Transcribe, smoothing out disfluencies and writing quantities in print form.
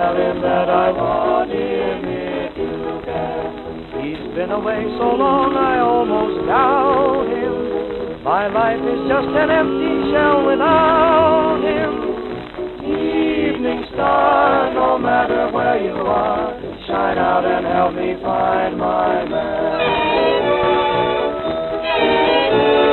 tell him that I want him here to care. He's been away so long I almost doubt him. My life is just an empty shell without him. Evening star, no matter where you are, shine out and help me find my man.